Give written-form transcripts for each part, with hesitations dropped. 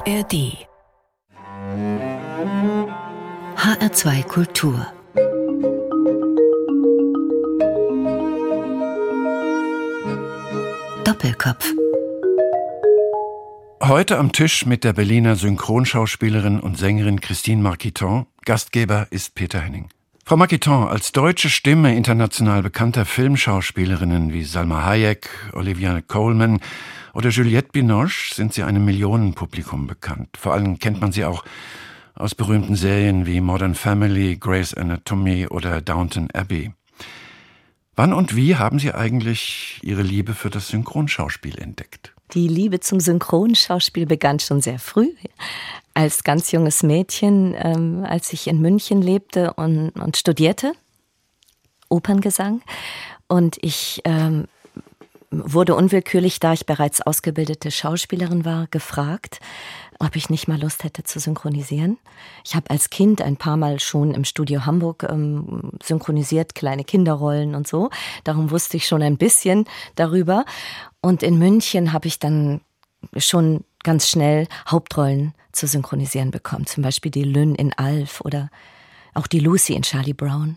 ARD HR2 Kultur Doppelkopf. Heute am Tisch mit der Berliner Synchronschauspielerin und Sängerin Christine Marquiton. Gastgeber ist Peter Henning. Frau Marquiton, als deutsche Stimme international bekannter Filmschauspielerinnen wie Salma Hayek, Olivia Colman oder Juliette Binoche sind Sie einem Millionenpublikum bekannt. Vor allem kennt man Sie auch aus berühmten Serien wie Modern Family, Grey's Anatomy oder Downton Abbey. Wann und wie haben Sie eigentlich Ihre Liebe für das Synchronschauspiel entdeckt? Die Liebe zum Synchronschauspiel begann schon sehr früh. Als ganz junges Mädchen, als ich in München lebte und studierte, Operngesang. Und ich wurde unwillkürlich, da ich bereits ausgebildete Schauspielerin war, gefragt, ob ich nicht mal Lust hätte zu synchronisieren. Ich habe als Kind ein paar Mal schon im Studio Hamburg synchronisiert, kleine Kinderrollen und so. Darum wusste ich schon ein bisschen darüber. Und in München habe ich dann schon ganz schnell Hauptrollen zu synchronisieren bekommen. Zum Beispiel die Lynn in Alf oder auch die Lucy in Charlie Brown.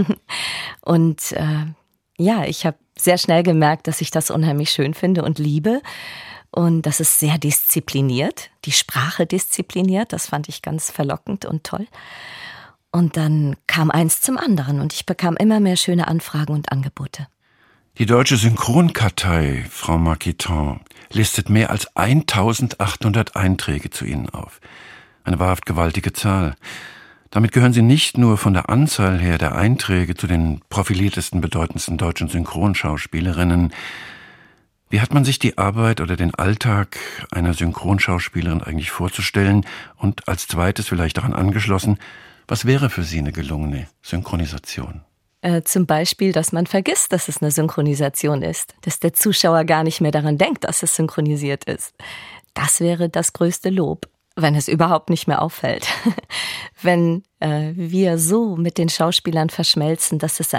Und ich habe sehr schnell gemerkt, dass ich das unheimlich schön finde und liebe. Und das ist sehr diszipliniert, die Sprache diszipliniert. Das fand ich ganz verlockend und toll. Und dann kam eins zum anderen und ich bekam immer mehr schöne Anfragen und Angebote. Die Deutsche Synchronkartei, Frau Marquiton, listet mehr als 1800 Einträge zu Ihnen auf. Eine wahrhaft gewaltige Zahl. Damit gehören Sie nicht nur von der Anzahl her der Einträge zu den profiliertesten, bedeutendsten deutschen Synchronschauspielerinnen. Wie hat man sich die Arbeit oder den Alltag einer Synchronschauspielerin eigentlich vorzustellen? Und als zweites vielleicht daran angeschlossen, was wäre für Sie eine gelungene Synchronisation? Zum Beispiel, dass man vergisst, dass es eine Synchronisation ist. Dass der Zuschauer gar nicht mehr daran denkt, dass es synchronisiert ist. Das wäre das größte Lob, wenn es überhaupt nicht mehr auffällt. Wenn wir so mit den Schauspielern verschmelzen, dass es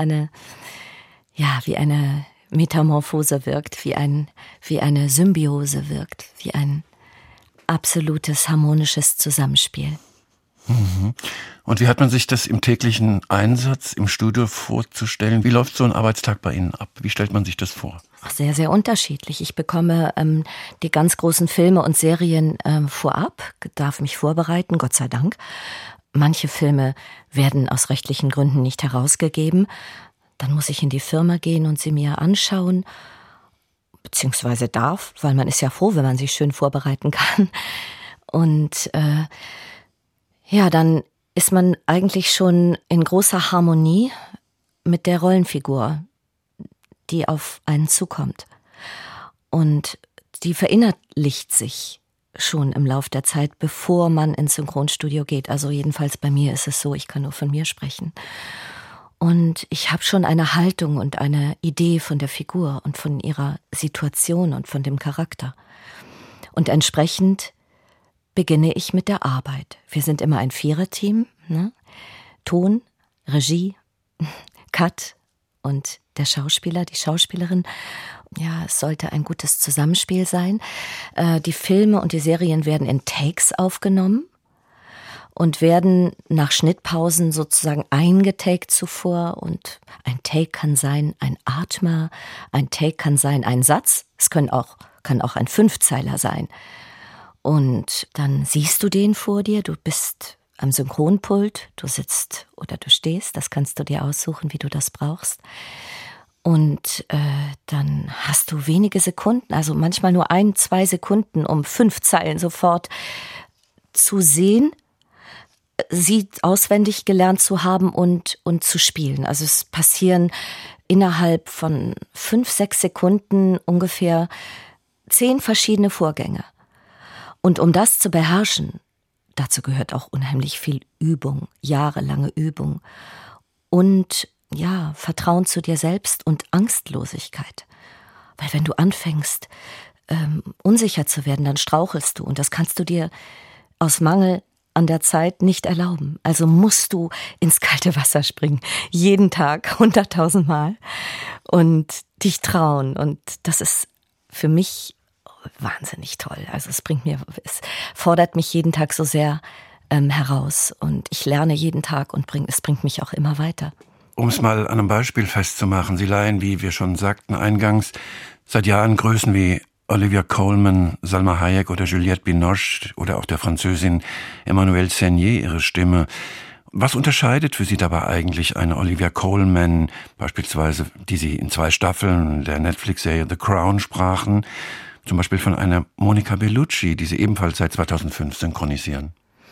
wie eine Metamorphose wirkt, wie eine Symbiose wirkt, wie ein absolutes harmonisches Zusammenspiel. Mhm. Und wie hat man sich das im täglichen Einsatz im Studio vorzustellen? Wie läuft so ein Arbeitstag bei Ihnen ab? Wie stellt man sich das vor? Sehr, sehr unterschiedlich. Ich bekomme die ganz großen Filme und Serien vorab, darf mich vorbereiten, Gott sei Dank. Manche Filme werden aus rechtlichen Gründen nicht herausgegeben. Dann muss ich in die Firma gehen und sie mir anschauen, beziehungsweise darf, weil man ist ja froh, wenn man sich schön vorbereiten kann. Und dann ist man eigentlich schon in großer Harmonie mit der Rollenfigur, die auf einen zukommt. Und die verinnerlicht sich schon im Lauf der Zeit, bevor man ins Synchronstudio geht. Also jedenfalls bei mir ist es so, ich kann nur von mir sprechen. Und ich habe schon eine Haltung und eine Idee von der Figur und von ihrer Situation und von dem Charakter. Und entsprechend beginne ich mit der Arbeit. Wir sind immer ein Viererteam, ne? Ton, Regie, Cut und der Schauspieler, die Schauspielerin. Ja, es sollte ein gutes Zusammenspiel sein. Die Filme und die Serien werden in Takes aufgenommen und werden nach Schnittpausen sozusagen eingetaked zuvor. Und ein Take kann sein ein Atmer, ein Take kann sein ein Satz. Es kann auch ein Fünfzeiler sein. Und dann siehst du den vor dir, du bist am Synchronpult, du sitzt oder du stehst, das kannst du dir aussuchen, wie du das brauchst. Und dann hast du wenige Sekunden, also manchmal nur 1-2 Sekunden, um 5 Zeilen sofort zu sehen, sie auswendig gelernt zu haben und zu spielen. Also es passieren innerhalb von 5-6 Sekunden ungefähr 10 verschiedene Vorgänge. Und um das zu beherrschen, dazu gehört auch unheimlich viel Übung, jahrelange Übung und Vertrauen zu dir selbst und Angstlosigkeit. Weil wenn du anfängst, unsicher zu werden, dann strauchelst du und das kannst du dir aus Mangel an der Zeit nicht erlauben. Also musst du ins kalte Wasser springen, jeden Tag 100.000 Mal und dich trauen. Und das ist für mich wahnsinnig toll. Also es fordert mich jeden Tag so sehr heraus und ich lerne jeden Tag und es bringt mich auch immer weiter. Um es mal an einem Beispiel festzumachen, Sie leihen, wie wir schon sagten eingangs, seit Jahren Größen wie Olivia Colman, Salma Hayek oder Juliette Binoche oder auch der Französin Emmanuelle Seigner ihre Stimme. Was unterscheidet für Sie dabei eigentlich eine Olivia Colman, beispielsweise, die Sie in 2 Staffeln der Netflix-Serie The Crown sprachen, zum Beispiel von einer Monica Bellucci, die Sie ebenfalls seit 2005 synchronisieren?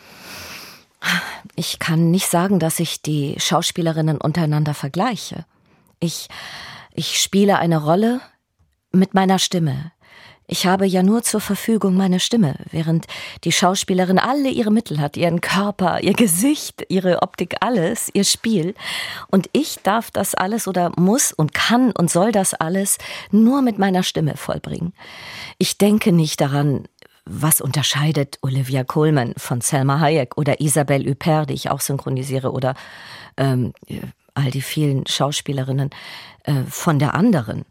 Ich kann nicht sagen, dass ich die Schauspielerinnen untereinander vergleiche. Ich spiele eine Rolle mit meiner Stimme. Ich habe ja nur zur Verfügung meine Stimme, während die Schauspielerin alle ihre Mittel hat, ihren Körper, ihr Gesicht, ihre Optik, alles, ihr Spiel. Und ich darf das alles oder muss und kann und soll das alles nur mit meiner Stimme vollbringen. Ich denke nicht daran, was unterscheidet Olivia Colman von Salma Hayek oder Isabelle Huppert, die ich auch synchronisiere, oder all die vielen Schauspielerinnen von der anderen.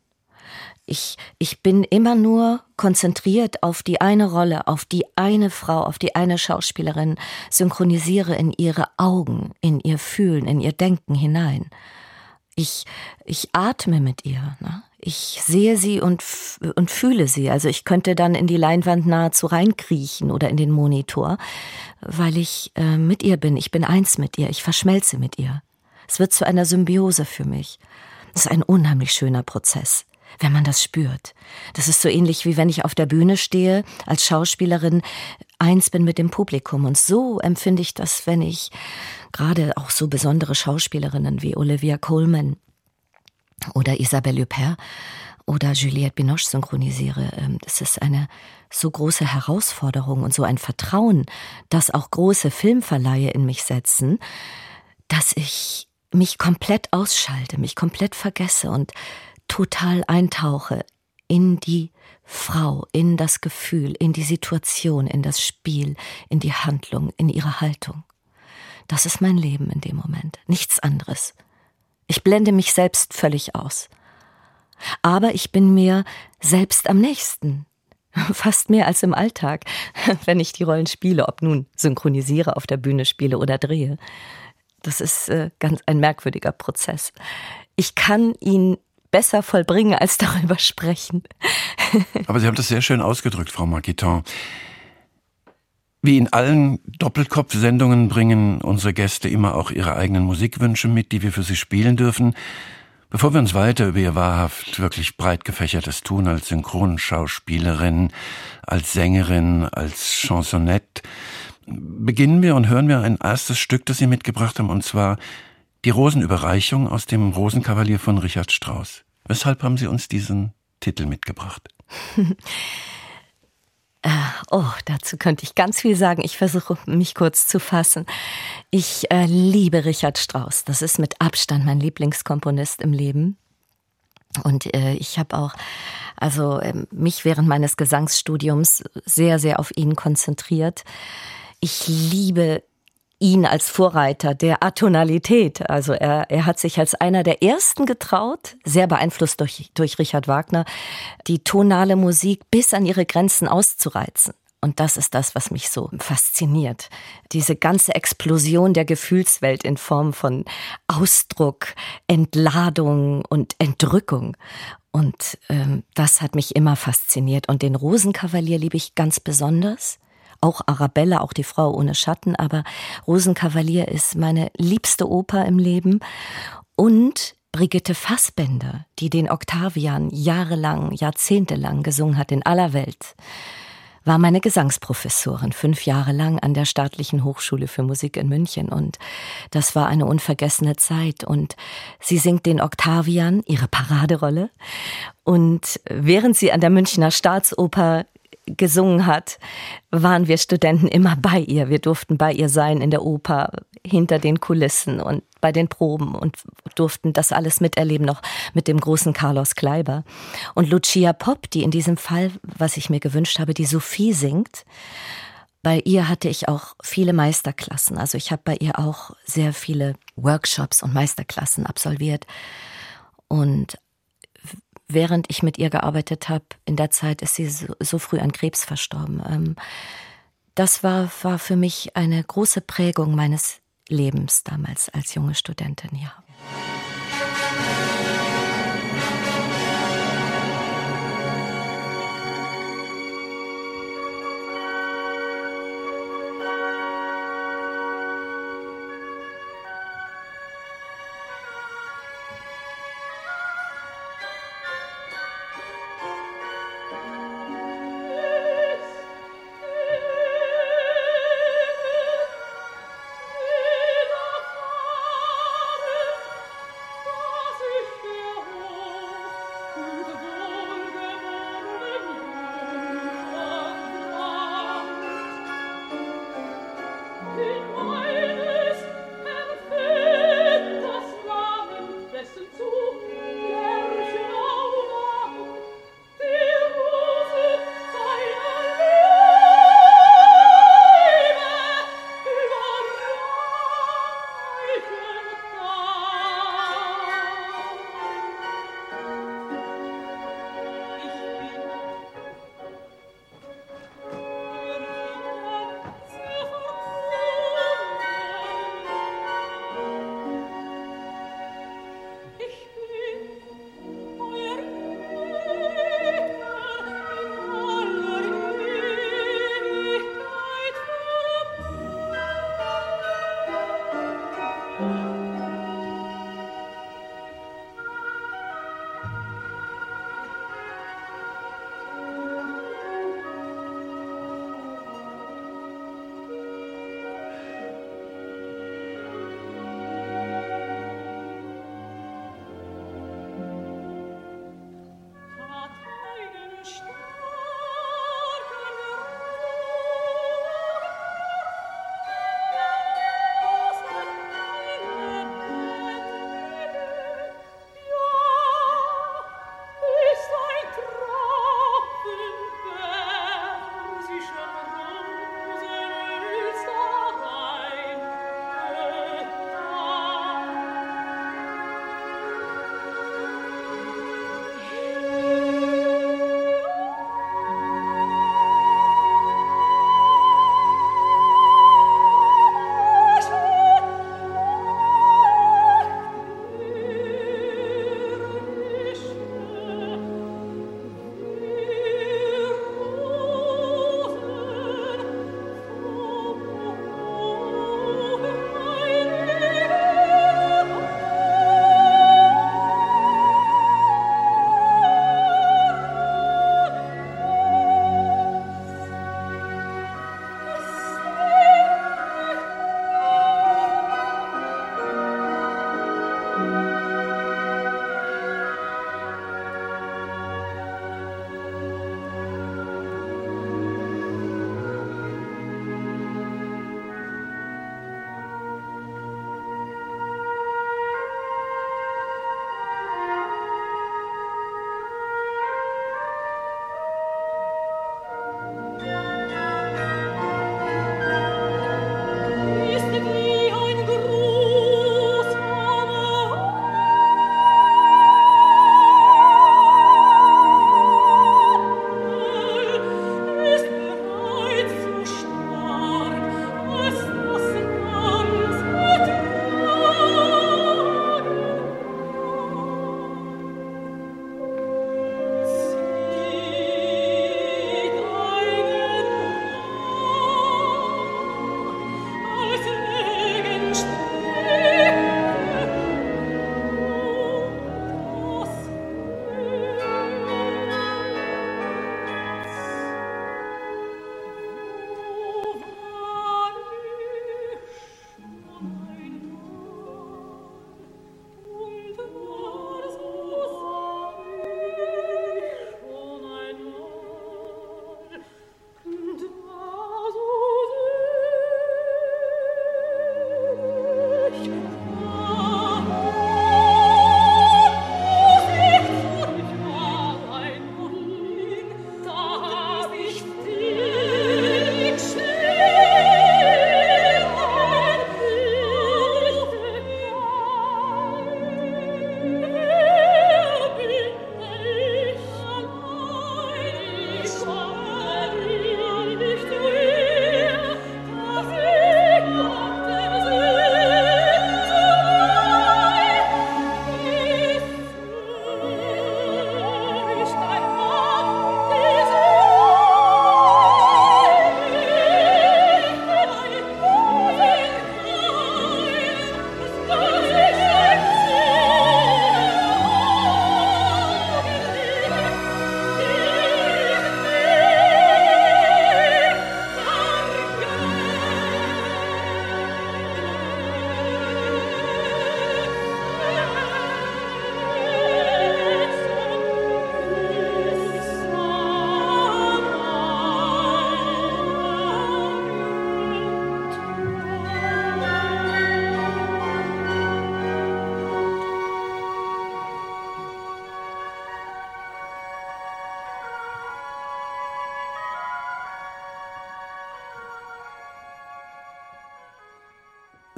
Ich bin immer nur konzentriert auf die eine Rolle, auf die eine Frau, auf die eine Schauspielerin, synchronisiere in ihre Augen, in ihr Fühlen, in ihr Denken hinein. Ich atme mit ihr, ne? Ich sehe sie und fühle sie. Also ich könnte dann in die Leinwand nahezu reinkriechen oder in den Monitor, weil ich mit ihr bin. Ich bin eins mit ihr, ich verschmelze mit ihr. Es wird zu einer Symbiose für mich. Das ist ein unheimlich schöner Prozess, wenn man das spürt. Das ist so ähnlich, wie wenn ich auf der Bühne stehe, als Schauspielerin eins bin mit dem Publikum. Und so empfinde ich das, wenn ich gerade auch so besondere Schauspielerinnen wie Olivia Colman oder Isabelle Huppert oder Juliette Binoche synchronisiere. Das ist eine so große Herausforderung und so ein Vertrauen, dass auch große Filmverleihe in mich setzen, dass ich mich komplett ausschalte, mich komplett vergesse und total eintauche in die Frau, in das Gefühl, in die Situation, in das Spiel, in die Handlung, in ihre Haltung. Das ist mein Leben in dem Moment, nichts anderes. Ich blende mich selbst völlig aus. Aber ich bin mir selbst am nächsten, fast mehr als im Alltag, wenn ich die Rollen spiele, ob nun synchronisiere, auf der Bühne spiele oder drehe. Das ist ganz ein merkwürdiger Prozess. Ich kann ihn besser vollbringen, als darüber sprechen. Aber Sie haben das sehr schön ausgedrückt, Frau Marquiton. Wie in allen Doppelkopf-Sendungen bringen unsere Gäste immer auch ihre eigenen Musikwünsche mit, die wir für sie spielen dürfen. Bevor wir uns weiter über ihr wahrhaft wirklich breit gefächertes Tun als Synchronschauspielerin, als Sängerin, als Chansonette, beginnen wir und hören wir ein erstes Stück, das Sie mitgebracht haben, und zwar die Rosenüberreichung aus dem Rosenkavalier von Richard Strauss. Weshalb haben Sie uns diesen Titel mitgebracht? Dazu könnte ich ganz viel sagen. Ich versuche, mich kurz zu fassen. Ich liebe Richard Strauss. Das ist mit Abstand mein Lieblingskomponist im Leben. Und ich habe auch mich während meines Gesangsstudiums sehr, sehr auf ihn konzentriert. Ich liebe ihn als Vorreiter der Atonalität. Also er hat sich als einer der ersten getraut, sehr beeinflusst durch Richard Wagner, die tonale Musik bis an ihre Grenzen auszureizen. Und das ist das, was mich so fasziniert. Diese ganze Explosion der Gefühlswelt in Form von Ausdruck, Entladung und Entrückung. Und das hat mich immer fasziniert. Und den Rosenkavalier liebe ich ganz besonders. Auch Arabella, auch die Frau ohne Schatten, aber Rosenkavalier ist meine liebste Oper im Leben. Und Brigitte Fassbender, die den Octavian jahrelang, jahrzehntelang gesungen hat in aller Welt, war meine Gesangsprofessorin 5 Jahre lang an der Staatlichen Hochschule für Musik in München. Und das war eine unvergessene Zeit. Und sie singt den Octavian, ihre Paraderolle. Und während sie an der Münchner Staatsoper gesungen hat, waren wir Studenten immer bei ihr. Wir durften bei ihr sein in der Oper, hinter den Kulissen und bei den Proben und durften das alles miterleben, noch mit dem großen Carlos Kleiber. Und Lucia Popp, die in diesem Fall, was ich mir gewünscht habe, die Sophie singt, bei ihr hatte ich auch viele Meisterklassen. Also ich habe bei ihr auch sehr viele Workshops und Meisterklassen absolviert. Und während ich mit ihr gearbeitet habe, in der Zeit ist sie so früh an Krebs verstorben. Das war für mich eine große Prägung meines Lebens damals als junge Studentin, ja.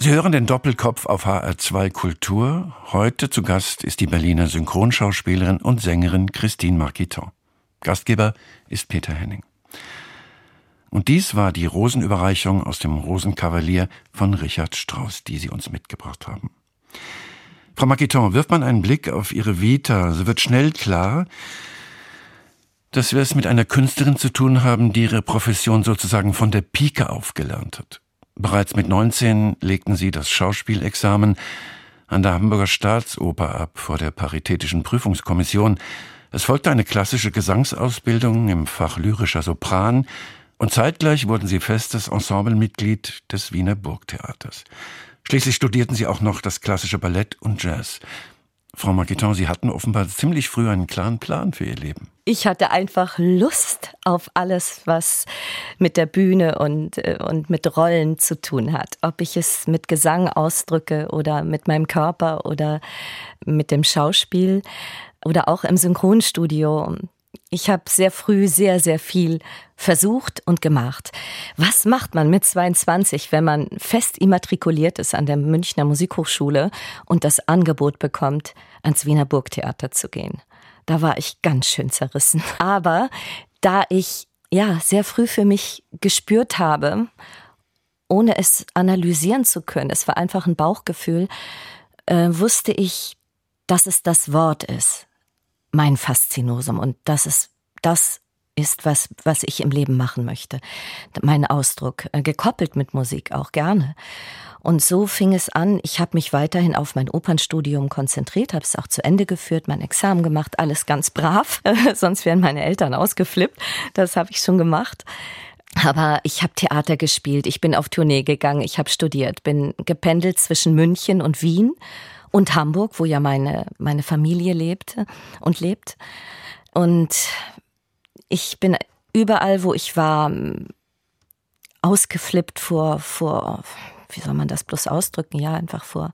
Sie hören den Doppelkopf auf HR2 Kultur. Heute zu Gast ist die Berliner Synchronschauspielerin und Sängerin Christine Marquiton. Gastgeber ist Peter Henning. Und dies war die Rosenüberreichung aus dem Rosenkavalier von Richard Strauss, die Sie uns mitgebracht haben. Frau Marquiton, wirft man einen Blick auf Ihre Vita, so wird schnell klar, dass wir es mit einer Künstlerin zu tun haben, die ihre Profession sozusagen von der Pike auf gelernt hat. Bereits mit 19 legten Sie das Schauspielexamen an der Hamburger Staatsoper ab vor der Paritätischen Prüfungskommission. Es folgte eine klassische Gesangsausbildung im Fach lyrischer Sopran und zeitgleich wurden Sie festes Ensemblemitglied des Wiener Burgtheaters. Schließlich studierten Sie auch noch das klassische Ballett und Jazz. Frau Marquiton, Sie hatten offenbar ziemlich früh einen klaren Plan für Ihr Leben. Ich hatte einfach Lust auf alles, was mit der Bühne und mit Rollen zu tun hat. Ob ich es mit Gesang ausdrücke oder mit meinem Körper oder mit dem Schauspiel oder auch im Synchronstudio. Ich habe sehr früh sehr, sehr viel versucht und gemacht. Was macht man mit 22, wenn man fest immatrikuliert ist an der Münchner Musikhochschule und das Angebot bekommt, ans Wiener Burgtheater zu gehen? Da war ich ganz schön zerrissen. Aber da ich sehr früh für mich gespürt habe, ohne es analysieren zu können, es war einfach ein Bauchgefühl, wusste ich, dass es das Wort ist, mein Faszinosum, und das ist, was ich im Leben machen möchte. Mein Ausdruck, gekoppelt mit Musik auch gerne. Und so fing es an, ich habe mich weiterhin auf mein Opernstudium konzentriert, habe es auch zu Ende geführt, mein Examen gemacht, alles ganz brav, sonst wären meine Eltern ausgeflippt, das habe ich schon gemacht. Aber ich habe Theater gespielt, ich bin auf Tournee gegangen, ich habe studiert, bin gependelt zwischen München und Wien und Hamburg, wo ja meine Familie lebte und lebt. Und ich bin überall, wo ich war, ausgeflippt vor, wie soll man das bloß ausdrücken? Ja, einfach vor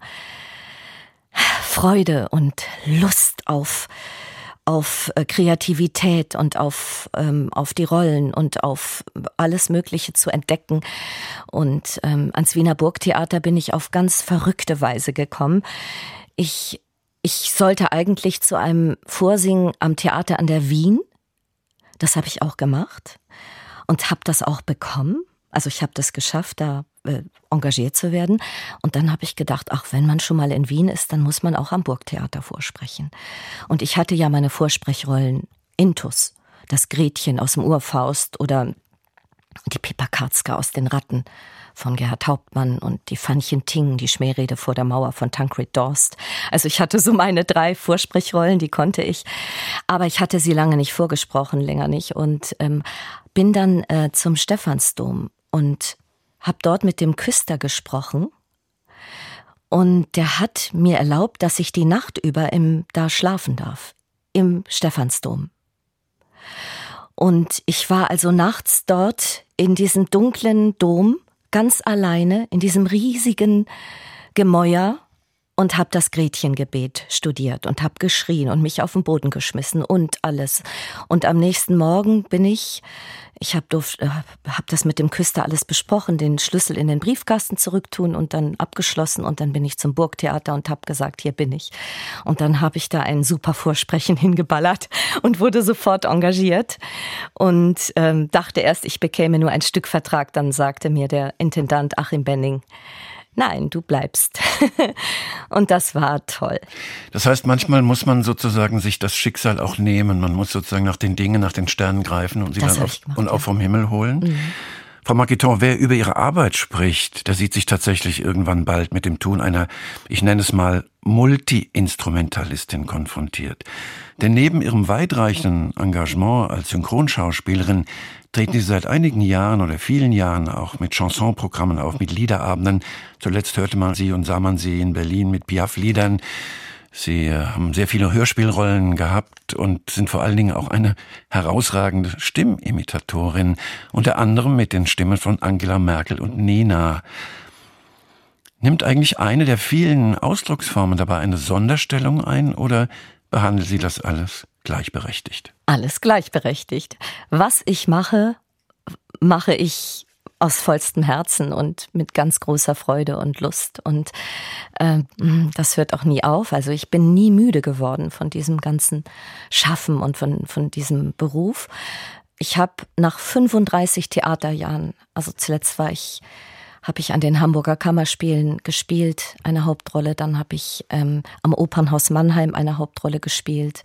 Freude und Lust auf Kreativität und auf die Rollen und auf alles Mögliche zu entdecken. Und ans Wiener Burgtheater bin ich auf ganz verrückte Weise gekommen. Ich sollte eigentlich zu einem Vorsingen am Theater an der Wien. Das habe ich auch gemacht und habe das auch bekommen. Also ich habe das geschafft, da engagiert zu werden. Und dann habe ich gedacht, ach, wenn man schon mal in Wien ist, dann muss man auch am Burgtheater vorsprechen. Und ich hatte ja meine Vorsprechrollen Intus, das Gretchen aus dem Urfaust oder die Pippa Karzka aus den Ratten von Gerhard Hauptmann und die Fannchen Ting, die Schmährede vor der Mauer von Tancred Dorst. Also ich hatte so meine 3 Vorsprechrollen, die konnte ich. Aber ich hatte sie lange nicht vorgesprochen, länger nicht. Und bin dann zum Stephansdom und habe dort mit dem Küster gesprochen. Und der hat mir erlaubt, dass ich die Nacht über da schlafen darf, im Stephansdom. Und ich war also nachts dort in diesem dunklen Dom, ganz alleine, in diesem riesigen Gemäuer und habe das Gretchengebet studiert und habe geschrien und mich auf den Boden geschmissen und alles. Und am nächsten Morgen bin ich hab das mit dem Küster alles besprochen, den Schlüssel in den Briefkasten zurücktun und dann abgeschlossen und dann bin ich zum Burgtheater und habe gesagt, hier bin ich. Und dann habe ich da ein super Vorsprechen hingeballert und wurde sofort engagiert und dachte erst, ich bekäme nur ein Stückvertrag. Dann sagte mir der Intendant Achim Benning, nein, du bleibst. Und das war toll. Das heißt, manchmal muss man sozusagen sich das Schicksal auch nehmen. Man muss sozusagen nach den Dingen, nach den Sternen greifen und sie dann auch vom Himmel holen. Mhm. Frau Marquiton, wer über Ihre Arbeit spricht, der sieht sich tatsächlich irgendwann bald mit dem Tun einer, ich nenne es mal, Multi-Instrumentalistin konfrontiert. Denn neben ihrem weitreichenden Engagement als Synchronschauspielerin treten Sie seit einigen Jahren oder vielen Jahren auch mit Chansonprogrammen auf, mit Liederabenden. Zuletzt hörte man sie und sah man sie in Berlin mit Piaf-Liedern. Sie haben sehr viele Hörspielrollen gehabt und sind vor allen Dingen auch eine herausragende Stimmimitatorin, unter anderem mit den Stimmen von Angela Merkel und Nena. Nimmt eigentlich eine der vielen Ausdrucksformen dabei eine Sonderstellung ein oder behandelt Sie das alles gleichberechtigt? Alles gleichberechtigt. Was ich mache, mache ich aus vollstem Herzen und mit ganz großer Freude und Lust. Und das hört auch nie auf. Also ich bin nie müde geworden von diesem ganzen Schaffen und von diesem Beruf. Ich habe nach 35 Theaterjahren, also zuletzt habe ich an den Hamburger Kammerspielen gespielt, eine Hauptrolle. Dann habe ich am Opernhaus Mannheim eine Hauptrolle gespielt.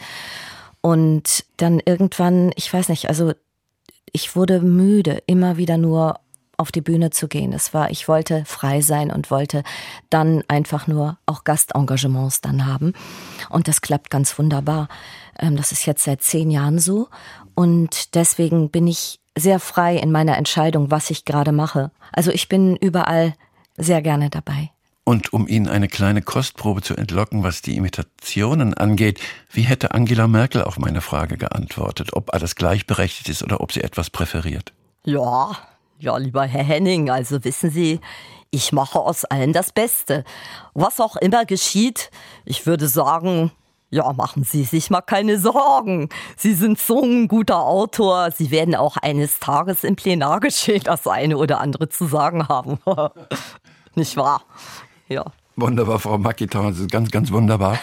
Und dann irgendwann, ich weiß nicht, also ich wurde müde, immer wieder nur auf die Bühne zu gehen. Ich wollte frei sein und wollte dann einfach nur auch Gastengagements dann haben. Und das klappt ganz wunderbar. Das ist jetzt seit 10 Jahren so. Und deswegen bin ich sehr frei in meiner Entscheidung, was ich gerade mache. Also ich bin überall sehr gerne dabei. Und um Ihnen eine kleine Kostprobe zu entlocken, was die Imitationen angeht, wie hätte Angela Merkel auf meine Frage geantwortet, ob alles gleichberechtigt ist oder ob sie etwas präferiert? Ja, lieber Herr Henning, also wissen Sie, ich mache aus allen das Beste. Was auch immer geschieht, ich würde sagen, ja, machen Sie sich mal keine Sorgen. Sie sind so ein guter Autor, Sie werden auch eines Tages im Plenargeschehen das eine oder andere zu sagen haben. Nicht wahr? Ja. Wunderbar, Frau Marquiton, das ist ganz, ganz wunderbar.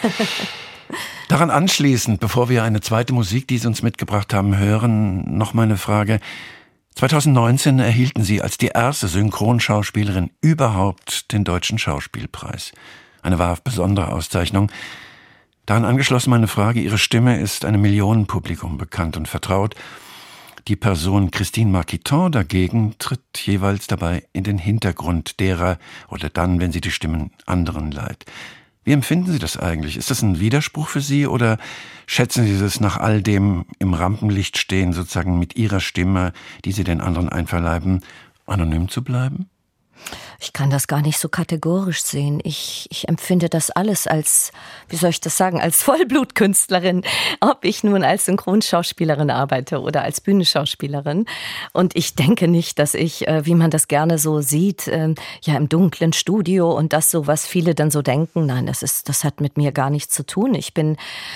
Daran anschließend, bevor wir eine zweite Musik, die Sie uns mitgebracht haben, hören, noch meine Frage. 2019 erhielten Sie als die erste Synchronschauspielerin überhaupt den Deutschen Schauspielpreis. Eine wahrhaft besondere Auszeichnung. Daran angeschlossen meine Frage, Ihre Stimme ist einem Millionenpublikum bekannt und vertraut. Die Person Christine Marquiton dagegen tritt jeweils dabei in den Hintergrund derer oder dann, wenn sie die Stimmen anderen leiht. Wie empfinden Sie das eigentlich? Ist das ein Widerspruch für Sie oder schätzen Sie es nach all dem im Rampenlicht stehen, sozusagen mit Ihrer Stimme, die Sie den anderen einverleiben, anonym zu bleiben? Ich kann das gar nicht so kategorisch sehen. Ich empfinde das alles als, wie soll ich das sagen, als Vollblutkünstlerin, ob ich nun als Synchronschauspielerin arbeite oder als Bühnenschauspielerin. Und ich denke nicht, dass ich, wie man das gerne so sieht, ja im dunklen Studio und das so, was viele dann so denken, nein, das hat mit mir gar nichts zu tun. Ich bin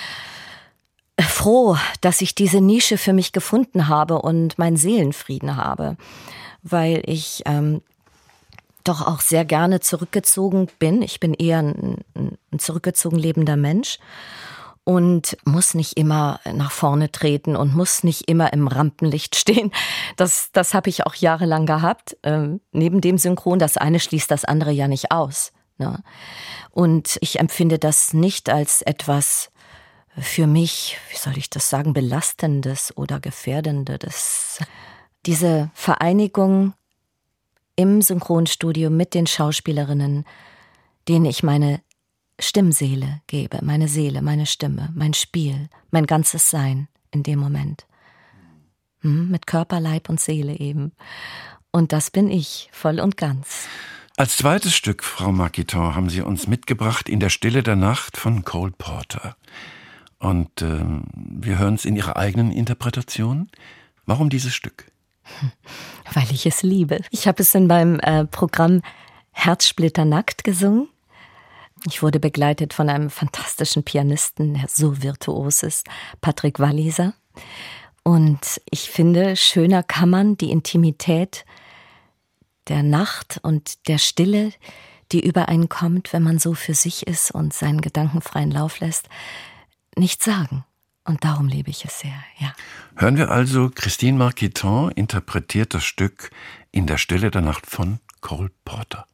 froh, dass ich diese Nische für mich gefunden habe und meinen Seelenfrieden habe, weil ich doch auch sehr gerne zurückgezogen bin. Ich bin eher ein zurückgezogen lebender Mensch und muss nicht immer nach vorne treten und muss nicht immer im Rampenlicht stehen. Das habe ich auch jahrelang gehabt. Neben dem Synchron, das eine schließt das andere ja nicht aus. Ne? Und ich empfinde das nicht als etwas für mich, wie soll ich das sagen, Belastendes oder Gefährdendes. Diese Vereinigung im Synchronstudio mit den Schauspielerinnen, denen ich meine Stimmseele gebe, meine Seele, meine Stimme, mein Spiel, mein ganzes Sein in dem Moment. Mit Körper, Leib und Seele eben. Und das bin ich, voll und ganz. Als zweites Stück, Frau Marquiton, haben Sie uns mitgebracht In der Stille der Nacht von Cole Porter. Und wir hören es in Ihrer eigenen Interpretation. Warum dieses Stück? Weil ich es liebe. Ich habe es in meinem Programm Herzsplitternackt gesungen. Ich wurde begleitet von einem fantastischen Pianisten, der so virtuos ist, Patrick Walliser. Und ich finde, schöner kann man die Intimität der Nacht und der Stille, die über einen kommt, wenn man so für sich ist und seinen Gedanken freien Lauf lässt, nicht sagen. Und darum liebe ich es sehr, ja. Hören wir also, Christine Marquiton interpretiert das Stück In der Stille der Nacht von Cole Porter.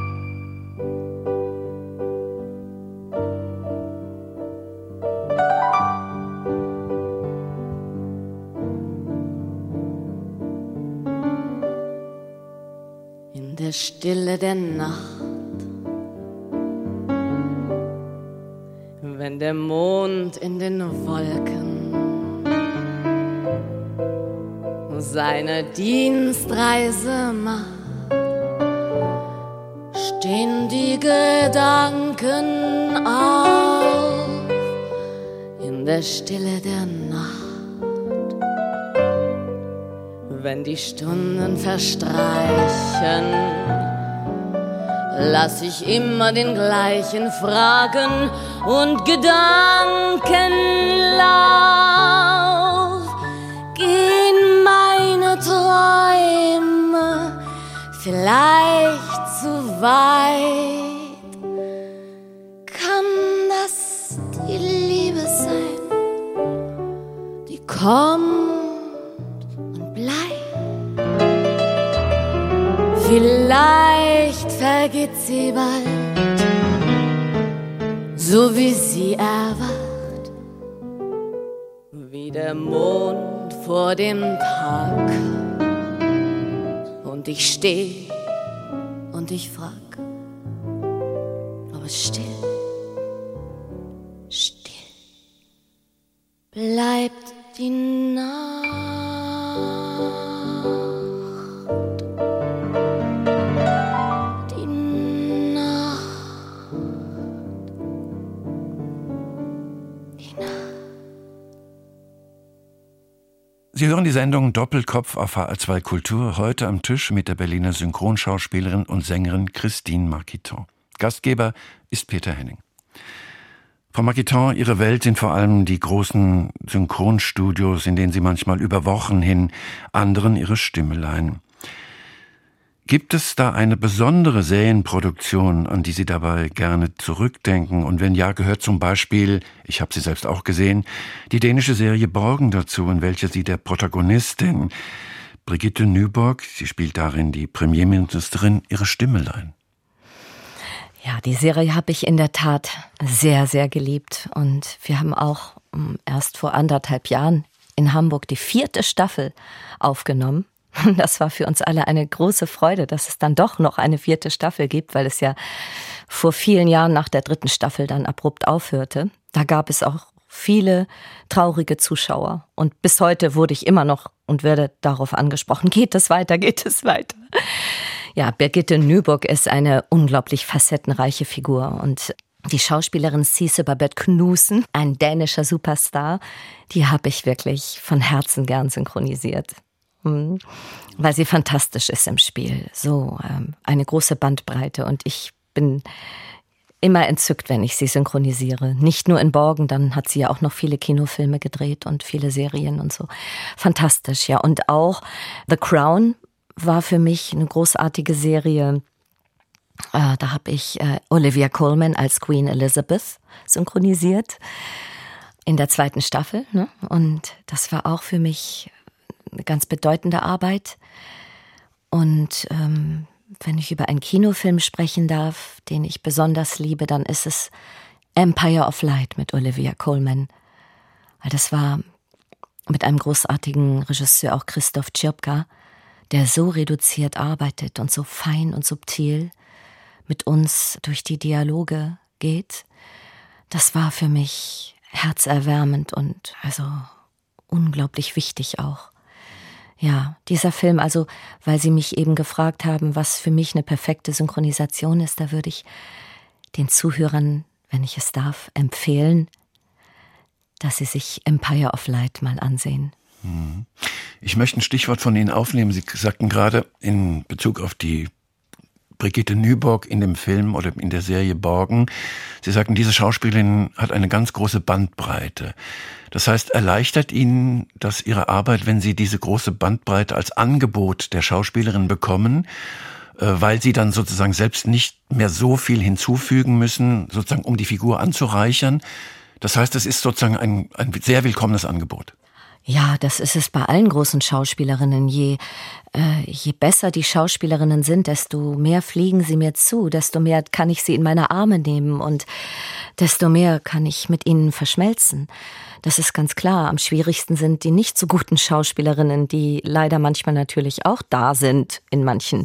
In der Stille der Nacht, wenn der Mond in den Wolken seine Dienstreise macht, stehen die Gedanken auf in der Stille der Nacht. Wenn die Stunden verstreichen, lass ich immer den gleichen Fragen und Gedankenlauf. Gehen meine Träume Vielleicht vergeht sie bald, so wie sie erwacht, wie der Mond vor dem Tag. Und ich steh und ich frag, aber still bleibt die Nacht. Die Nacht. Die Nacht. Sie hören die Sendung Doppelkopf auf HR2 Kultur, heute am Tisch mit der Berliner Synchronschauspielerin und Sängerin Christine Marquiton. Gastgeber ist Peter Henning. Frau Marquiton, Ihre Welt sind vor allem die großen Synchronstudios, in denen Sie manchmal über Wochen hin anderen ihre Stimme leihen. Gibt es da eine besondere Serienproduktion, an die Sie dabei gerne zurückdenken? Und wenn ja, gehört zum Beispiel, ich habe sie selbst auch gesehen, die dänische Serie Borgen dazu, in welcher Sie der Protagonistin Birgitte Nyborg, sie spielt darin die Premierministerin, ihre Stimme leihen? Ja, die Serie habe ich in der Tat sehr, sehr geliebt. Und wir haben auch erst vor 1,5 Jahren in Hamburg die 4. Staffel aufgenommen. Das war für uns alle eine große Freude, dass es dann doch noch eine 4. Staffel gibt, weil es ja vor vielen Jahren nach der 3. Staffel dann abrupt aufhörte. Da gab es auch viele traurige Zuschauer. Und bis heute wurde ich immer noch und werde darauf angesprochen, geht es weiter, geht es weiter. Ja, Birgitte Nyborg ist eine unglaublich facettenreiche Figur und die Schauspielerin Sisse Babette Knudsen, ein dänischer Superstar, die habe ich wirklich von Herzen gern synchronisiert, weil sie fantastisch ist im Spiel. So eine große Bandbreite und ich bin immer entzückt, wenn ich sie synchronisiere. Nicht nur in Borgen, dann hat sie ja auch noch viele Kinofilme gedreht und viele Serien und so. Fantastisch, ja. Und auch The Crown war für mich eine großartige Serie. Da habe ich Olivia Colman als Queen Elizabeth synchronisiert in der 2. Staffel. Ne? Und das war auch für mich eine ganz bedeutende Arbeit. Und wenn ich über einen Kinofilm sprechen darf, den ich besonders liebe, dann ist es Empire of Light mit Olivia Colman. Weil das war mit einem großartigen Regisseur, auch Christoph Tschirpka, der so reduziert arbeitet und so fein und subtil mit uns durch die Dialoge geht. Das war für mich herzerwärmend und also unglaublich wichtig auch. Ja, dieser Film, also weil Sie mich eben gefragt haben, was für mich eine perfekte Synchronisation ist, da würde ich den Zuhörern, wenn ich es darf, empfehlen, dass sie sich Empire of Light mal ansehen. Ich möchte ein Stichwort von Ihnen aufnehmen. Sie sagten gerade in Bezug auf die Birgitte Nyborg in dem Film oder in der Serie Borgen, Sie sagten, diese Schauspielerin hat eine ganz große Bandbreite. Das heißt, erleichtert Ihnen das Ihre Arbeit, wenn Sie diese große Bandbreite als Angebot der Schauspielerin bekommen, weil Sie dann sozusagen selbst nicht mehr so viel hinzufügen müssen, sozusagen um die Figur anzureichern? Das heißt, es ist sozusagen ein sehr willkommenes Angebot. Ja, das ist es bei allen großen Schauspielerinnen. Je besser die Schauspielerinnen sind, desto mehr fliegen sie mir zu, desto mehr kann ich sie in meine Arme nehmen und desto mehr kann ich mit ihnen verschmelzen. Das ist ganz klar. Am schwierigsten sind die nicht so guten Schauspielerinnen, die leider manchmal natürlich auch da sind in manchen.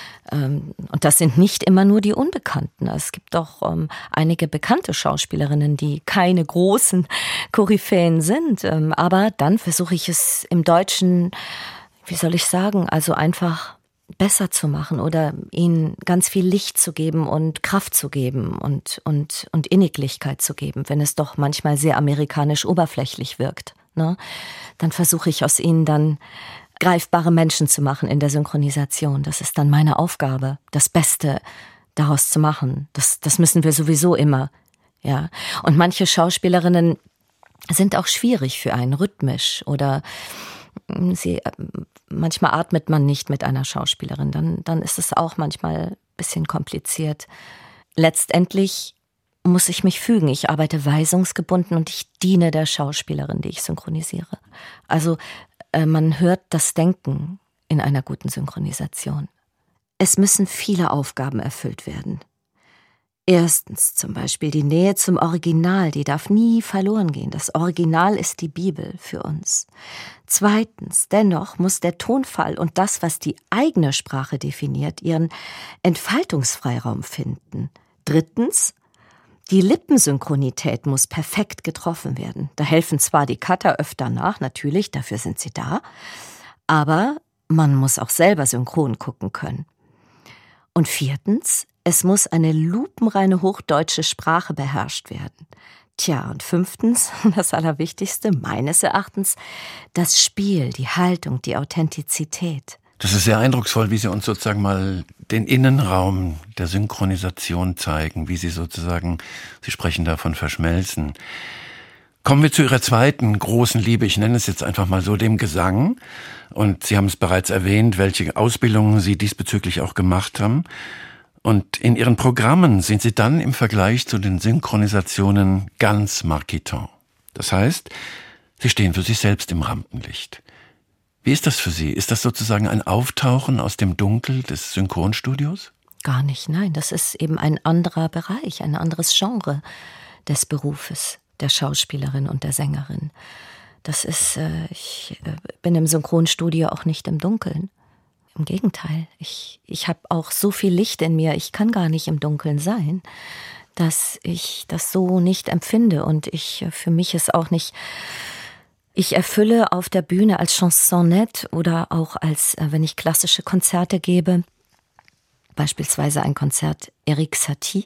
Und das sind nicht immer nur die Unbekannten. Es gibt auch einige bekannte Schauspielerinnen, die keine großen Koryphäen sind. Aber dann versuche ich es im Deutschen, wie soll ich sagen, also einfach besser zu machen oder ihnen ganz viel Licht zu geben und Kraft zu geben und Inniglichkeit zu geben, wenn es doch manchmal sehr amerikanisch oberflächlich wirkt. Ne? Dann versuche ich aus ihnen dann greifbare Menschen zu machen in der Synchronisation. Das ist dann meine Aufgabe, das Beste daraus zu machen. Das müssen wir sowieso immer. Ja. Und manche Schauspielerinnen sind auch schwierig für einen, rhythmisch oder manchmal atmet man nicht mit einer Schauspielerin. Dann ist es auch manchmal ein bisschen kompliziert. Letztendlich muss ich mich fügen. Ich arbeite weisungsgebunden und ich diene der Schauspielerin, die ich synchronisiere. Also man hört das Denken in einer guten Synchronisation. Es müssen viele Aufgaben erfüllt werden. Erstens zum Beispiel die Nähe zum Original, die darf nie verloren gehen. Das Original ist die Bibel für uns. Zweitens, dennoch muss der Tonfall und das, was die eigene Sprache definiert, ihren Entfaltungsfreiraum finden. Drittens, die Lippensynchronität muss perfekt getroffen werden. Da helfen zwar die Cutter öfter nach, natürlich, dafür sind sie da, aber man muss auch selber synchron gucken können. Und viertens, es muss eine lupenreine hochdeutsche Sprache beherrscht werden. Tja, und fünftens, das Allerwichtigste, meines Erachtens, das Spiel, die Haltung, die Authentizität. Das ist sehr eindrucksvoll, wie Sie uns sozusagen mal den Innenraum der Synchronisation zeigen, wie Sie sozusagen, Sie sprechen davon verschmelzen. Kommen wir zu Ihrer zweiten großen Liebe, ich nenne es jetzt einfach mal so, dem Gesang. Und Sie haben es bereits erwähnt, welche Ausbildungen Sie diesbezüglich auch gemacht haben. Und in Ihren Programmen sind Sie dann im Vergleich zu den Synchronisationen ganz marquant. Das heißt, Sie stehen für sich selbst im Rampenlicht. Wie ist das für Sie? Ist das sozusagen ein Auftauchen aus dem Dunkel des Synchronstudios? Gar nicht, nein, das ist eben ein anderer Bereich, ein anderes Genre des Berufes, der Schauspielerin und der Sängerin. Das ist, ich bin im Synchronstudio auch nicht im Dunkeln. Im Gegenteil, ich habe auch so viel Licht in mir, ich kann gar nicht im Dunkeln sein, dass ich das so nicht empfinde. Und für mich ist auch nicht, ich erfülle auf der Bühne als Chansonnette oder auch als, wenn ich klassische Konzerte gebe, beispielsweise ein Konzert Erik Satie,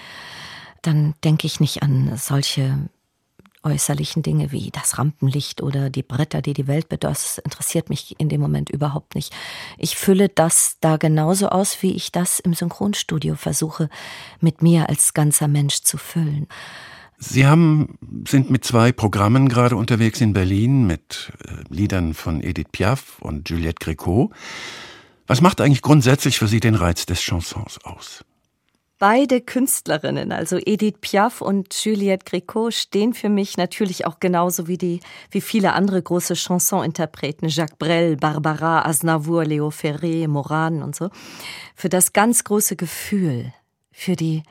dann denke ich nicht an solche äußerlichen Dinge wie das Rampenlicht oder die Bretter, die die Welt bedeutet. Das interessiert mich in dem Moment überhaupt nicht. Ich fülle das da genauso aus, wie ich das im Synchronstudio versuche, mit mir als ganzer Mensch zu füllen. Sie sind mit 2 Programmen gerade unterwegs in Berlin, mit Liedern von Edith Piaf und Juliette Gréco. Was macht eigentlich grundsätzlich für Sie den Reiz des Chansons aus? Beide Künstlerinnen, also Edith Piaf und Juliette Gréco, stehen für mich natürlich auch genauso wie viele andere große Chanson-Interpreten, Jacques Brel, Barbara, Aznavour, Léo Ferré, Moran und so, für das ganz große Gefühl, für die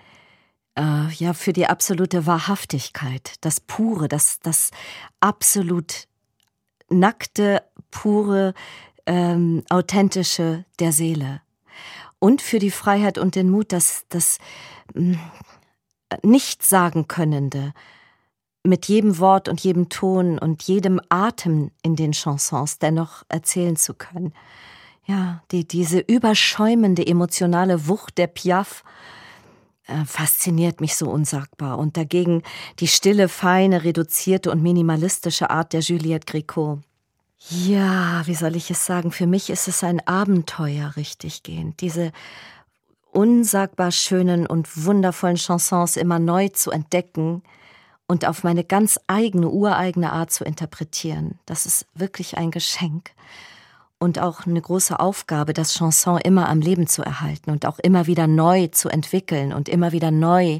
absolute Wahrhaftigkeit, das Pure, das absolut nackte, pure, authentische der Seele. Und für die Freiheit und den Mut, das Nichtsagenkönnende mit jedem Wort und jedem Ton und jedem Atem in den Chansons dennoch erzählen zu können. Ja, diese überschäumende emotionale Wucht der Piaf fasziniert mich so unsagbar. Und dagegen die stille, feine, reduzierte und minimalistische Art der Juliette Gréco. Ja, wie soll ich es sagen? Für mich ist es ein Abenteuer, richtig gehend. Diese unsagbar schönen und wundervollen Chansons immer neu zu entdecken und auf meine ganz eigene, ureigene Art zu interpretieren. Das ist wirklich ein Geschenk. Und auch eine große Aufgabe, das Chanson immer am Leben zu erhalten und auch immer wieder neu zu entwickeln und immer wieder neu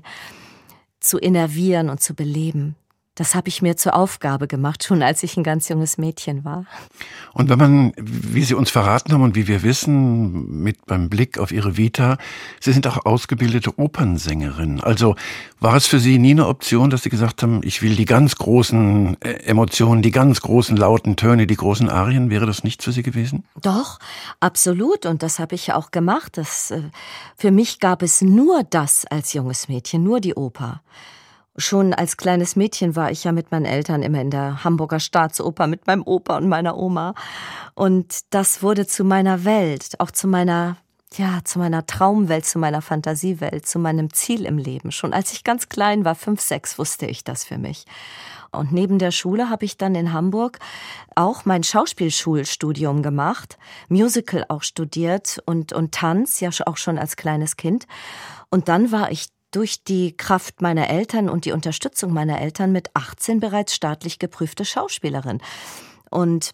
zu innervieren und zu beleben. Das habe ich mir zur Aufgabe gemacht, schon als ich ein ganz junges Mädchen war. Und wenn man, wie Sie uns verraten haben und wie wir wissen, beim Blick auf Ihre Vita, Sie sind auch ausgebildete Opernsängerin. Also war es für Sie nie eine Option, dass Sie gesagt haben, ich will die ganz großen Emotionen, die ganz großen lauten Töne, die großen Arien? Wäre das nichts für Sie gewesen? Doch, absolut. Und das habe ich ja auch gemacht. Für mich gab es nur das als junges Mädchen, nur die Oper. Schon als kleines Mädchen war ich ja mit meinen Eltern immer in der Hamburger Staatsoper mit meinem Opa und meiner Oma. Und das wurde zu meiner Welt, auch zu meiner Traumwelt, zu meiner Fantasiewelt, zu meinem Ziel im Leben. Schon als ich ganz klein war, 5, 6, wusste ich das für mich. Und neben der Schule habe ich dann in Hamburg auch mein Schauspielschulstudium gemacht, Musical auch studiert und Tanz, ja auch schon als kleines Kind. Und dann war ich durch die Kraft meiner Eltern und die Unterstützung meiner Eltern mit 18 bereits staatlich geprüfte Schauspielerin. Und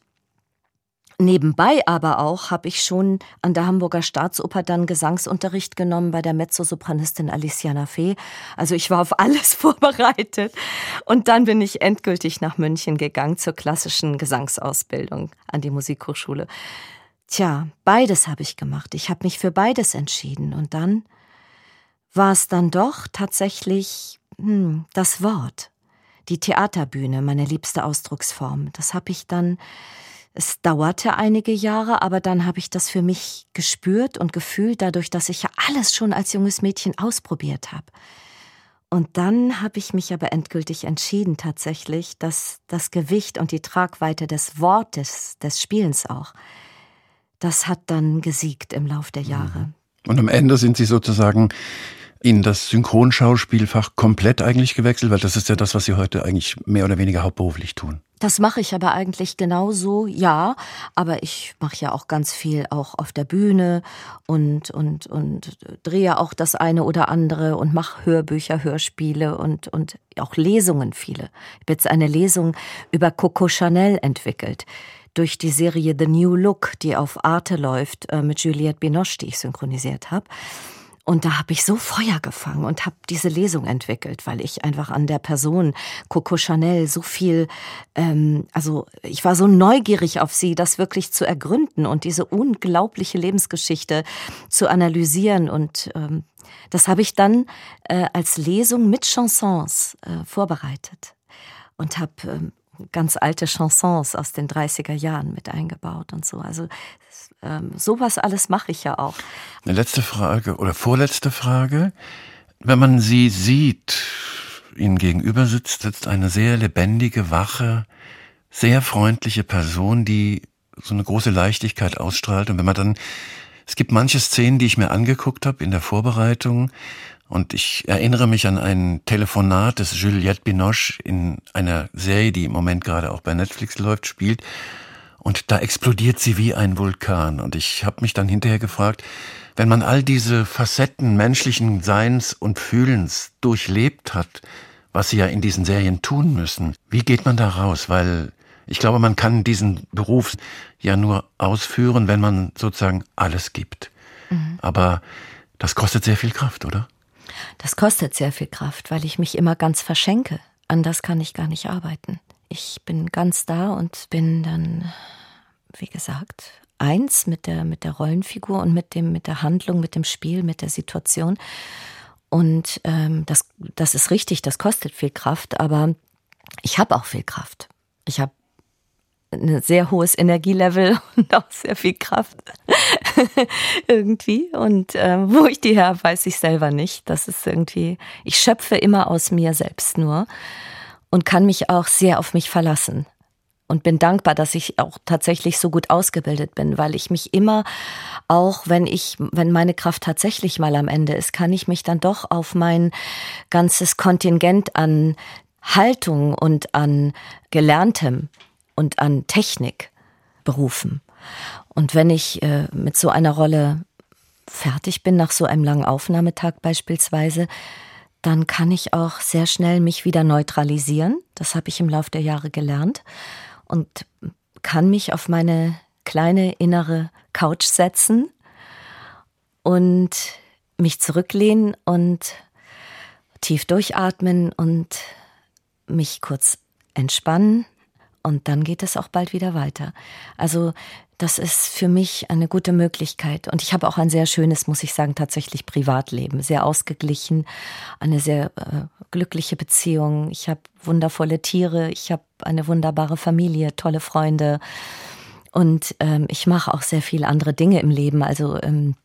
nebenbei aber auch habe ich schon an der Hamburger Staatsoper dann Gesangsunterricht genommen bei der Mezzosopranistin Aliciana Fee. Also ich war auf alles vorbereitet. Und dann bin ich endgültig nach München gegangen zur klassischen Gesangsausbildung an die Musikhochschule. Tja, beides habe ich gemacht. Ich habe mich für beides entschieden. Und dann war es dann doch tatsächlich das Wort. Die Theaterbühne, meine liebste Ausdrucksform. Das habe ich dann, es dauerte einige Jahre, aber dann habe ich das für mich gespürt und gefühlt, dadurch, dass ich ja alles schon als junges Mädchen ausprobiert habe. Und dann habe ich mich aber endgültig entschieden tatsächlich, dass das Gewicht und die Tragweite des Wortes, des Spielens auch, das hat dann gesiegt im Lauf der Jahre. Und am Ende sind Sie sozusagen in das Synchronschauspielfach komplett eigentlich gewechselt, weil das ist ja das, was Sie heute eigentlich mehr oder weniger hauptberuflich tun. Das mache ich aber eigentlich genauso, ja, aber ich mache ja auch ganz viel auch auf der Bühne und drehe auch das eine oder andere und mache Hörbücher, Hörspiele und auch Lesungen viele. Ich habe jetzt eine Lesung über Coco Chanel entwickelt, durch die Serie The New Look, die auf Arte läuft, mit Juliette Binoche, die ich synchronisiert habe. Und da habe ich so Feuer gefangen und habe diese Lesung entwickelt, weil ich einfach an der Person Coco Chanel so viel, ich war so neugierig auf sie, das wirklich zu ergründen und diese unglaubliche Lebensgeschichte zu analysieren. Und das habe ich dann als Lesung mit Chansons vorbereitet und habe ganz alte Chansons aus den 30er Jahren mit eingebaut und so. Also sowas alles mache ich ja auch. Eine letzte Frage oder vorletzte Frage. Wenn man Sie sieht, Ihnen gegenüber sitzt eine sehr lebendige, wache, sehr freundliche Person, die so eine große Leichtigkeit ausstrahlt. Und wenn man dann, es gibt manche Szenen, die ich mir angeguckt habe in der Vorbereitung, und ich erinnere mich an ein Telefonat, das Juliette Binoche in einer Serie, die im Moment gerade auch bei Netflix läuft, spielt. Und da explodiert sie wie ein Vulkan. Und ich habe mich dann hinterher gefragt, wenn man all diese Facetten menschlichen Seins und Fühlens durchlebt hat, was sie ja in diesen Serien tun müssen, wie geht man da raus? Weil ich glaube, man kann diesen Beruf ja nur ausführen, wenn man sozusagen alles gibt. Mhm. Aber das kostet sehr viel Kraft, oder? Das kostet sehr viel Kraft, weil ich mich immer ganz verschenke. Anders kann ich gar nicht arbeiten. Ich bin ganz da und bin dann, wie gesagt, eins mit der Rollenfigur und mit der Handlung, mit dem Spiel, mit der Situation. Und das ist richtig, das kostet viel Kraft, aber ich habe auch viel Kraft. Ich habe ein sehr hohes Energielevel und auch sehr viel Kraft irgendwie. Und wo ich die her, weiß ich selber nicht. Das ist irgendwie, ich schöpfe immer aus mir selbst nur und kann mich auch sehr auf mich verlassen. Und bin dankbar, dass ich auch tatsächlich so gut ausgebildet bin, weil ich mich immer, auch wenn meine Kraft tatsächlich mal am Ende ist, kann ich mich dann doch auf mein ganzes Kontingent an Haltung und an Gelerntem und an Technik berufen. Und wenn ich mit so einer Rolle fertig bin, nach so einem langen Aufnahmetag beispielsweise, dann kann ich auch sehr schnell mich wieder neutralisieren. Das habe ich im Laufe der Jahre gelernt. Und kann mich auf meine kleine innere Couch setzen und mich zurücklehnen und tief durchatmen und mich kurz entspannen. Und dann geht es auch bald wieder weiter. Also das ist für mich eine gute Möglichkeit. Und ich habe auch ein sehr schönes, muss ich sagen, tatsächlich Privatleben. Sehr ausgeglichen, eine sehr glückliche Beziehung. Ich habe wundervolle Tiere, ich habe eine wunderbare Familie, tolle Freunde. Und ich mache auch sehr viele andere Dinge im Leben. Also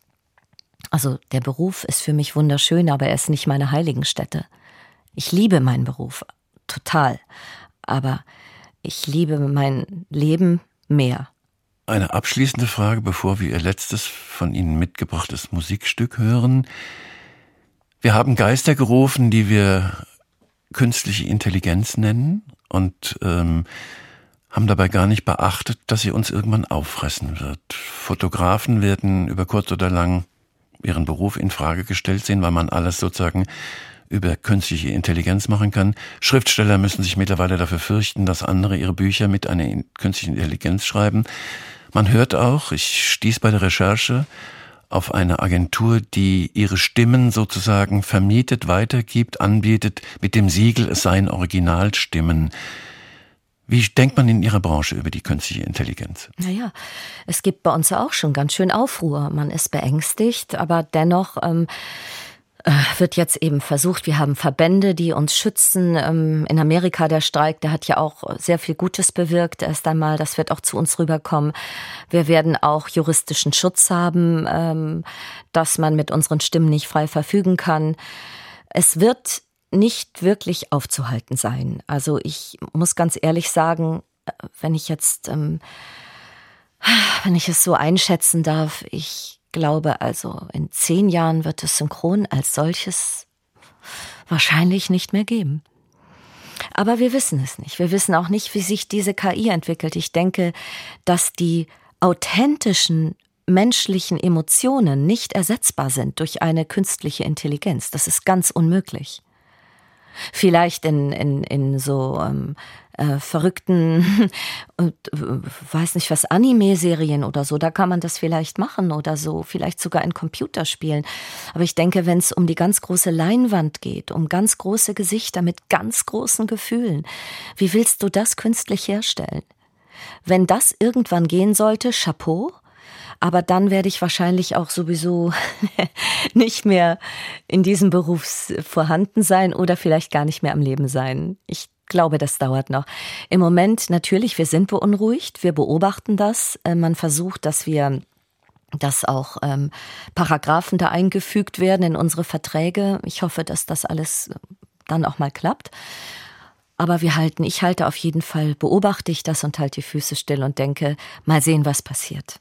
der Beruf ist für mich wunderschön, aber er ist nicht meine Heiligenstätte. Ich liebe meinen Beruf, total. Aber ich liebe mein Leben mehr. Eine abschließende Frage, bevor wir Ihr letztes von Ihnen mitgebrachtes Musikstück hören. Wir haben Geister gerufen, die wir künstliche Intelligenz nennen und haben dabei gar nicht beachtet, dass sie uns irgendwann auffressen wird. Fotografen werden über kurz oder lang ihren Beruf in Frage gestellt sehen, weil man alles sozusagen über künstliche Intelligenz machen kann. Schriftsteller müssen sich mittlerweile dafür fürchten, dass andere ihre Bücher mit einer künstlichen Intelligenz schreiben. Man hört auch, ich stieß bei der Recherche auf eine Agentur, die ihre Stimmen sozusagen vermietet, weitergibt, anbietet, mit dem Siegel, es seien Originalstimmen. Wie denkt man in Ihrer Branche über die künstliche Intelligenz? Naja, es gibt bei uns auch schon ganz schön Aufruhr. Man ist beängstigt, aber dennoch wird jetzt eben versucht, wir haben Verbände, die uns schützen. In Amerika der Streik, der hat ja auch sehr viel Gutes bewirkt. Erst einmal, das wird auch zu uns rüberkommen. Wir werden auch juristischen Schutz haben, dass man mit unseren Stimmen nicht frei verfügen kann. Es wird nicht wirklich aufzuhalten sein. Also ich muss ganz ehrlich sagen, wenn ich es so einschätzen darf, ich glaube also, in 10 Jahren wird es Synchron als solches wahrscheinlich nicht mehr geben. Aber wir wissen es nicht. Wir wissen auch nicht, wie sich diese KI entwickelt. Ich denke, dass die authentischen menschlichen Emotionen nicht ersetzbar sind durch eine künstliche Intelligenz. Das ist ganz unmöglich. Vielleicht in so verrückten, weiß nicht was, Anime-Serien oder so, da kann man das vielleicht machen oder so, vielleicht sogar in Computerspielen. Aber ich denke, wenn es um die ganz große Leinwand geht, um ganz große Gesichter mit ganz großen Gefühlen, wie willst du das künstlich herstellen? Wenn das irgendwann gehen sollte, Chapeau. Aber dann werde ich wahrscheinlich auch sowieso nicht mehr in diesem Beruf vorhanden sein oder vielleicht gar nicht mehr am Leben sein. Ich glaube, das dauert noch. Im Moment natürlich, wir sind beunruhigt, wir beobachten das. Man versucht, dass auch Paragraphen da eingefügt werden in unsere Verträge. Ich hoffe, dass das alles dann auch mal klappt. Aber ich halte auf jeden Fall, beobachte ich das und halte die Füße still und denke, mal sehen, was passiert.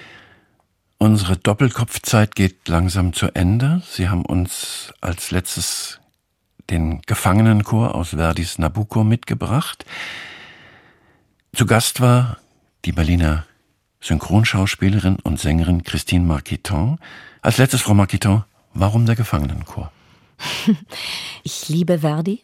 Unsere Doppelkopfzeit geht langsam zu Ende. Sie haben uns als letztes den Gefangenenchor aus Verdis Nabucco mitgebracht. Zu Gast war die Berliner Synchronschauspielerin und Sängerin Christine Marquiton. Als letztes, Frau Marquiton, warum der Gefangenenchor? Ich liebe Verdi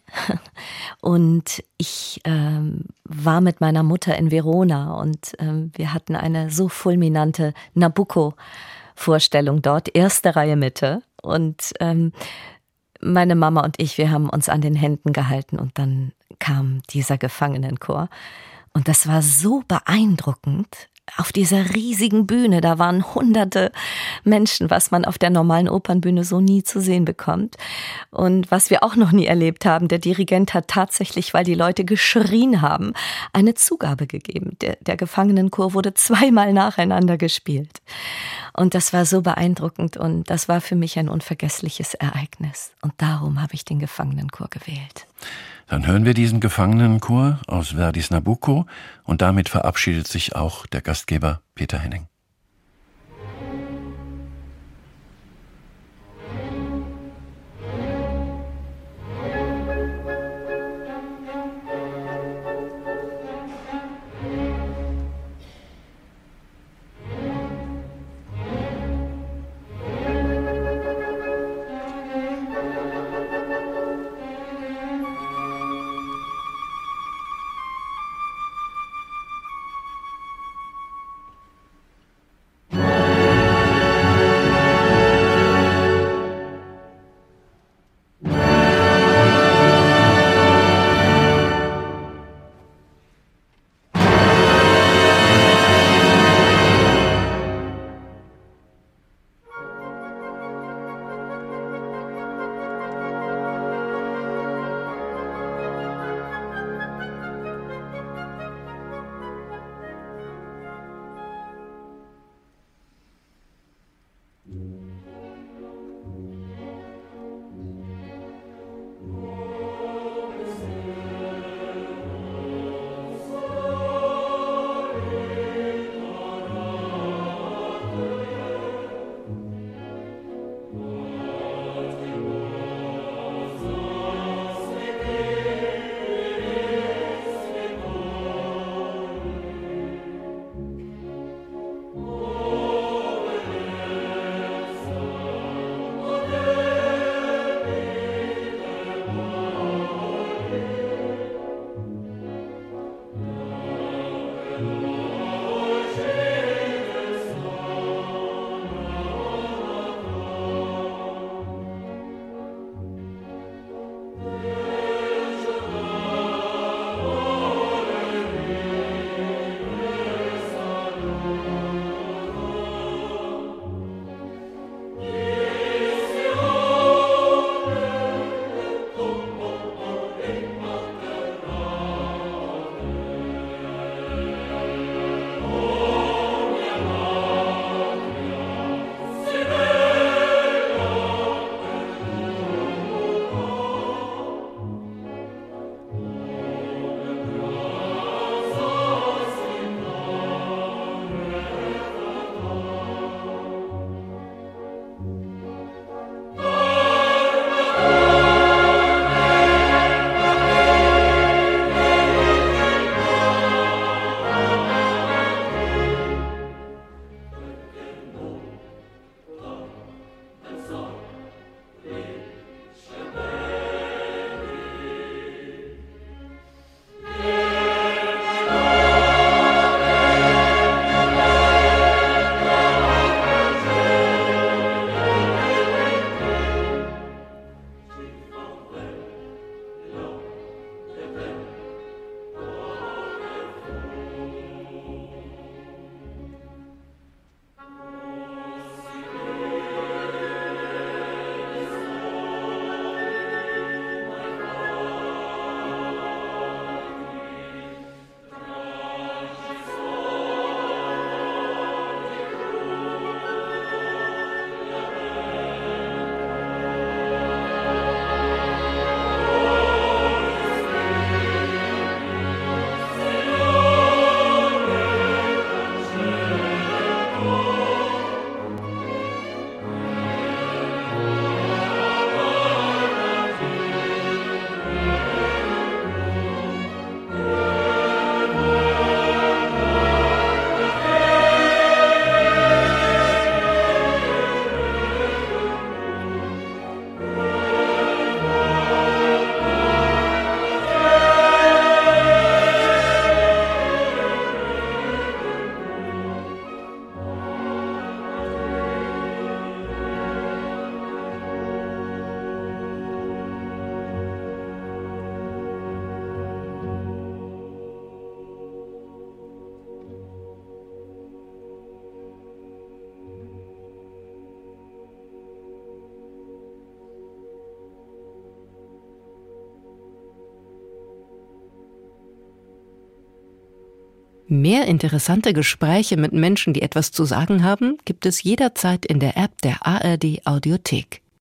und ich war mit meiner Mutter in Verona und wir hatten eine so fulminante Nabucco-Vorstellung dort, erste Reihe Mitte, und meine Mama und ich, wir haben uns an den Händen gehalten und dann kam dieser Gefangenenchor und das war so beeindruckend. Auf dieser riesigen Bühne, da waren hunderte Menschen, was man auf der normalen Opernbühne so nie zu sehen bekommt. Und was wir auch noch nie erlebt haben, der Dirigent hat tatsächlich, weil die Leute geschrien haben, eine Zugabe gegeben. Der Gefangenenchor wurde 2-mal nacheinander gespielt. Und das war so beeindruckend und das war für mich ein unvergessliches Ereignis. Und darum habe ich den Gefangenenchor gewählt. Dann hören wir diesen Gefangenenchor aus Verdis Nabucco und damit verabschiedet sich auch der Gastgeber Peter Henning. Mehr interessante Gespräche mit Menschen, die etwas zu sagen haben, gibt es jederzeit in der App der ARD Audiothek.